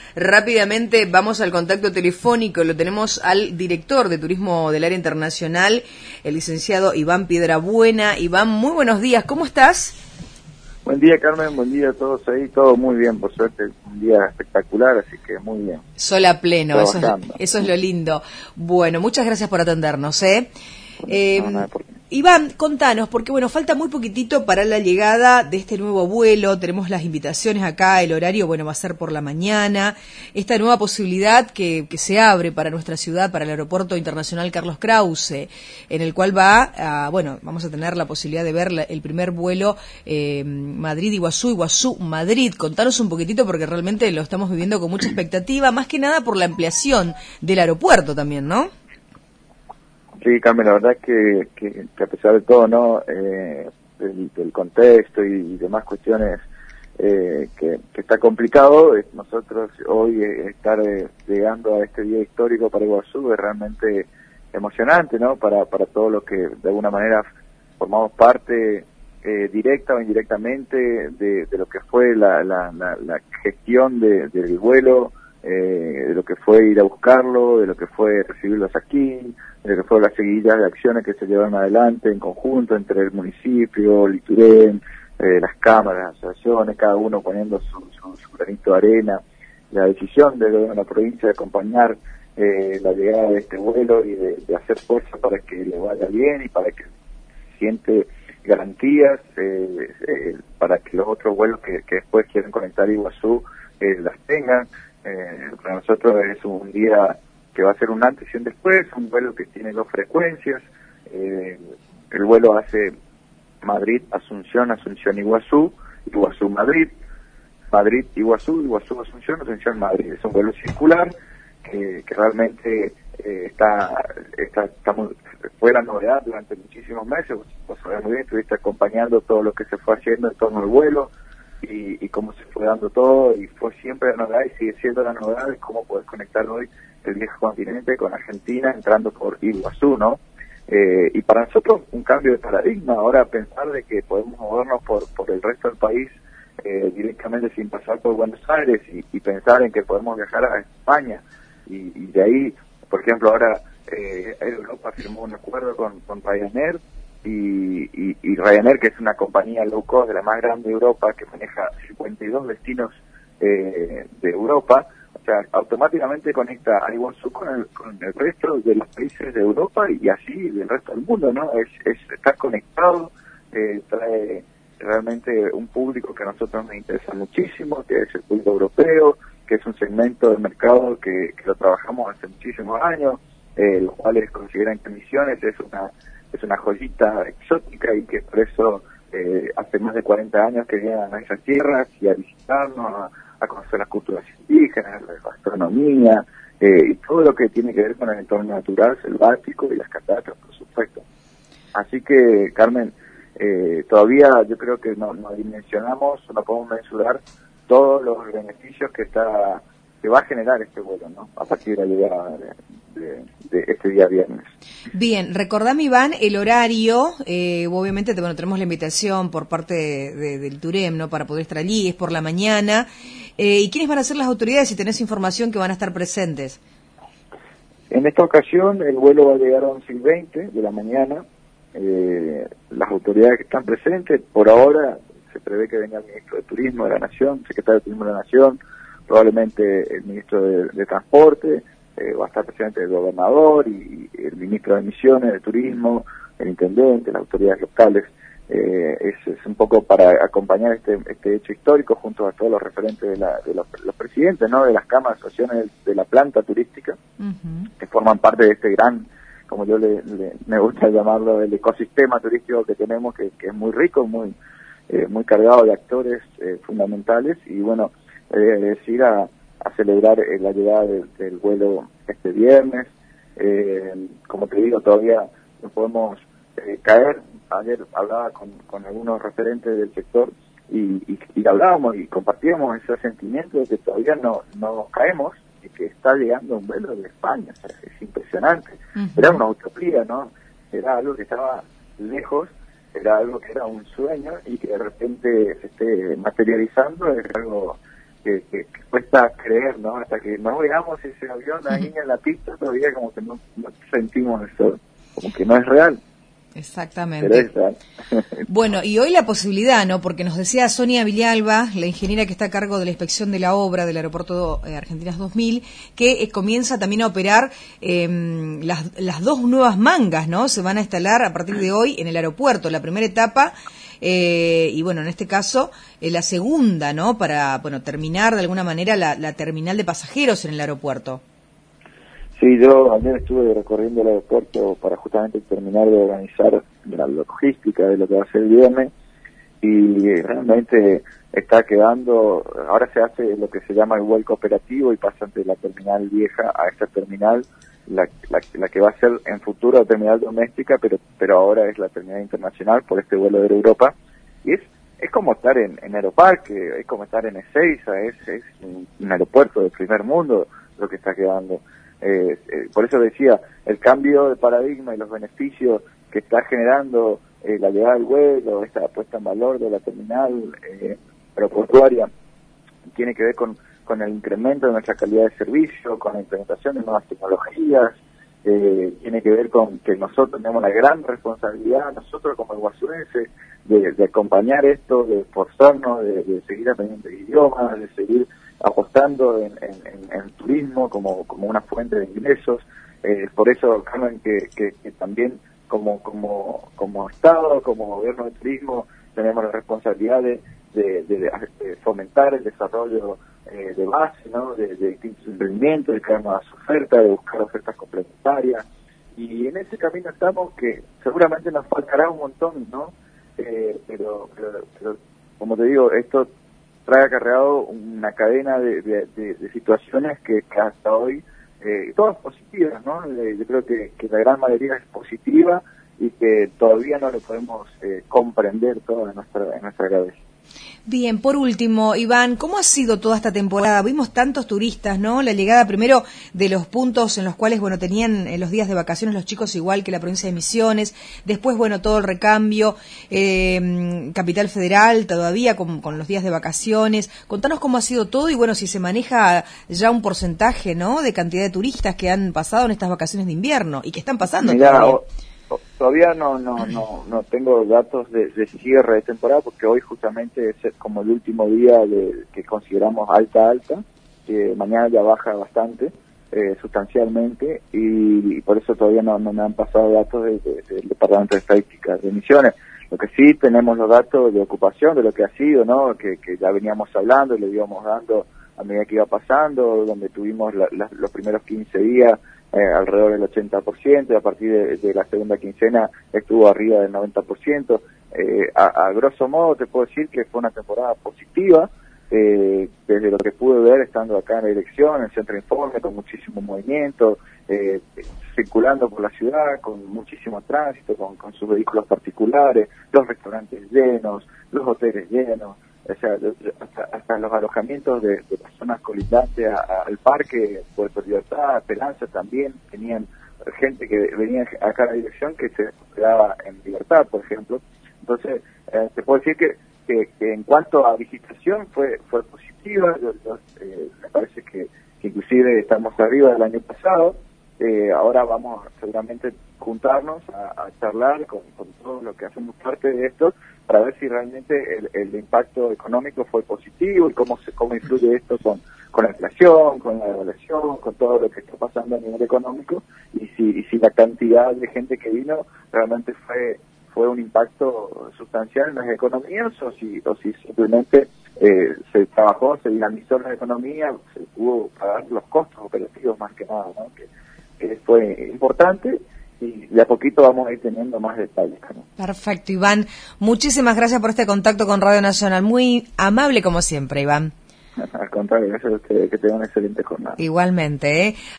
rápidamente vamos al contacto telefónico. Lo tenemos al director de Turismo del Área Internacional, el licenciado Iván Piedrabuena. Iván, muy buenos días, ¿cómo estás? Buen día, Carmen, buen día a todos ahí, todo muy bien, por suerte, un día espectacular, así que muy bien. Sol a pleno, eso es lo lindo. Bueno, muchas gracias por atendernos, No, Iván, contanos, porque bueno, falta muy poquitito para la llegada de este nuevo vuelo, tenemos las invitaciones acá, el horario, bueno, va a ser por la mañana, esta nueva posibilidad que se abre para nuestra ciudad, para el Aeropuerto Internacional Carlos Krause, en el cual vamos a tener la posibilidad de ver el primer vuelo Madrid-Iguazú, Iguazú-Madrid. Contanos un poquitito porque realmente lo estamos viviendo con mucha expectativa, más que nada por la ampliación del aeropuerto también, ¿no? Sí, Carmen, la verdad que a pesar de todo, ¿no? Del contexto y demás cuestiones que está complicado, nosotros hoy estar llegando a este día histórico para Iguazú es realmente emocionante, ¿no? Para todo lo que de alguna manera formamos parte directa o indirectamente de lo que fue la gestión del vuelo, de lo que fue ir a buscarlo, de lo que fue recibirlos aquí, de lo que fue las seguidas de acciones que se llevaron adelante en conjunto entre el municipio, el ITUREM, las cámaras, las asociaciones, cada uno poniendo su granito de arena, la decisión de la provincia de acompañar la llegada de este vuelo y de hacer fuerza para que le vaya bien y para que siente garantías para que los otros vuelos que después quieren conectar a Iguazú las tengan. Para nosotros es un día que va a ser un antes y un después, un vuelo que tiene 2 frecuencias. El vuelo hace Madrid-Asunción, Asunción-Iguazú, Iguazú-Madrid, Madrid-Iguazú, Iguazú-Asunción, Asunción-Madrid. Es un vuelo circular que realmente fue la novedad durante muchísimos meses. Vos sabés muy bien, estuviste acompañando todo lo que se fue haciendo en torno al vuelo y cómo se fue dando todo, y fue siempre la novedad y sigue siendo la novedad de cómo poder conectar hoy el viejo continente con Argentina entrando por Iguazú, ¿no? Y para nosotros un cambio de paradigma, ahora pensar de que podemos movernos por el resto del país directamente sin pasar por Buenos Aires y pensar en que podemos viajar a España y de ahí, por ejemplo, ahora Europa firmó un acuerdo con Ryanair y Ryanair, que es una compañía low cost de la más grande de Europa, que maneja 52 destinos de Europa. O sea, automáticamente conecta a Iguazú con el resto de los países de Europa y así del resto del mundo, ¿no? Está conectado, trae realmente un público que a nosotros nos interesa muchísimo, que es el público europeo, que es un segmento del mercado que lo trabajamos hace muchísimos años, los cuales consideran que Misiones es una joyita exótica y que por eso hace más de 40 años que vienen a esas tierras y a visitarnos, a conocer las culturas indígenas, la gastronomía y todo lo que tiene que ver con el entorno natural, selvático y las cataratas, por supuesto. Así que, Carmen, todavía yo creo que no dimensionamos, no podemos mensurar todos los beneficios que va a generar este vuelo, ¿no? A partir de la llegada de este día viernes. Bien, recordame, Iván, el horario. Obviamente, tenemos la invitación por parte del TUREM, ¿no? Para poder estar allí, es por la mañana. ¿Y quiénes van a ser las autoridades, si tenés información, que van a estar presentes? En esta ocasión, el vuelo va a llegar a 11:20 de la mañana. Las autoridades que están presentes, por ahora, se prevé que venga el ministro de Turismo de la Nación, secretario de Turismo de la Nación, probablemente el ministro de Transporte, va a estar presente el gobernador y el ministro de Misiones, de Turismo, el intendente, las autoridades locales. Es un poco para acompañar este hecho histórico junto a todos los referentes de los presidentes, ¿no? De las cámaras, asociaciones de la planta turística, que forman parte de este gran, como yo me gusta llamarlo, el ecosistema turístico que tenemos, que es muy rico, muy cargado de actores fundamentales. Y bueno, es ir a celebrar la llegada del vuelo este viernes. Como te digo, todavía no podemos caer. Ayer hablaba con algunos referentes del sector y hablábamos y compartíamos ese sentimiento de que todavía no caemos y que está llegando un vuelo de España. O sea, es impresionante. Era una utopía, ¿no? Era algo que estaba lejos, era algo que era un sueño y que de repente se esté materializando. Es algo que cuesta creer, ¿no? Hasta que no veamos ese avión ahí en la pista, todavía como que no sentimos eso, como que no es real. Exactamente. Pero es real. Bueno, y hoy la posibilidad, ¿no? Porque nos decía Sonia Villalba, la ingeniera que está a cargo de la inspección de la obra del aeropuerto Argentinas 2000, que comienza también a operar las dos nuevas mangas, ¿no? Se van a instalar a partir de hoy en el aeropuerto, la primera etapa, y bueno, en este caso, la segunda, ¿no? Para, bueno, terminar de alguna manera la terminal de pasajeros en el aeropuerto. Sí, yo ayer estuve recorriendo el aeropuerto para justamente terminar de organizar la logística de lo que va a ser el viernes, y realmente está quedando, ahora se hace lo que se llama el vuelco operativo y pasan de la terminal vieja a esta terminal, la que va a ser en futuro la terminal doméstica, pero ahora es la terminal internacional por este vuelo de Europa, y es como estar en Aeroparque, es como estar en Ezeiza, es un aeropuerto de primer mundo lo que está quedando. Por eso decía, el cambio de paradigma y los beneficios que está generando la llegada del vuelo, esta puesta en valor de la terminal aeroportuaria, tiene que ver con el incremento de nuestra calidad de servicio, con la implementación de nuevas tecnologías, tiene que ver con que nosotros tenemos la gran responsabilidad, nosotros como iguazuenses, de acompañar esto, de esforzarnos, de seguir aprendiendo idiomas, de seguir apostando en turismo como una fuente de ingresos. Por eso, Carmen, que también como Estado, como gobierno de turismo, tenemos la responsabilidad de fomentar el desarrollo de base, ¿no? de distintos emprendimientos, de crear nuevas ofertas, de buscar ofertas complementarias. Y en ese camino estamos, que seguramente nos faltará un montón, ¿no? Pero como te digo, esto trae acarreado una cadena de situaciones que hasta hoy, todas positivas, ¿no? Yo creo que la gran mayoría es positiva y que todavía no lo podemos comprender todo en nuestra cabeza. Bien, por último, Iván, ¿cómo ha sido toda esta temporada? Vimos tantos turistas, ¿no? La llegada primero de los puntos en los cuales, bueno, tenían los días de vacaciones los chicos igual que la provincia de Misiones, después, bueno, todo el recambio, Capital Federal todavía con los días de vacaciones. Contanos cómo ha sido todo y, bueno, si se maneja ya un porcentaje, ¿no?, de cantidad de turistas que han pasado en estas vacaciones de invierno y que están pasando todavía. Todavía no tengo datos de cierre de temporada, porque hoy justamente es como el último día que consideramos alta, que mañana ya baja bastante, sustancialmente, y por eso todavía no me han pasado datos del Departamento de Estadística de Misiones. Lo que sí tenemos los datos de ocupación, de lo que ha sido, ¿no? Que ya veníamos hablando y le íbamos dando a medida que iba pasando, donde tuvimos los primeros 15 días alrededor del 80%, y a partir de la segunda quincena estuvo arriba del 90%. A grosso modo te puedo decir que fue una temporada positiva, desde lo que pude ver estando acá en la dirección, en el Centro de Informe, con muchísimo movimiento, circulando por la ciudad, con muchísimo tránsito, con sus vehículos particulares, los restaurantes llenos, los hoteles llenos, o sea, hasta los alojamientos de personas colindantes al parque, Puerto Libertad, Esperanza también, tenían gente que venía acá a la dirección que se hospedaba en Libertad, por ejemplo. Entonces, te puedo decir que en cuanto a visitación fue positiva. Me parece que inclusive estamos arriba del año pasado. Ahora vamos seguramente juntarnos a charlar con todos los que hacemos parte de esto, para ver si realmente el impacto económico fue positivo y cómo influye esto con la inflación, con la devaluación, con todo lo que está pasando a nivel económico, y si la cantidad de gente que vino realmente fue un impacto sustancial en las economías, o si simplemente se trabajó, se dinamizó la economía, se pudo pagar los costos operativos más que nada, ¿no? Que fue importante. Y de a poquito vamos a ir teniendo más detalles, ¿no? Perfecto, Iván. Muchísimas gracias por este contacto con Radio Nacional. Muy amable como siempre, Iván. Al contrario, gracias a ustedes. Que tengan una excelente jornada. Igualmente, ¿eh?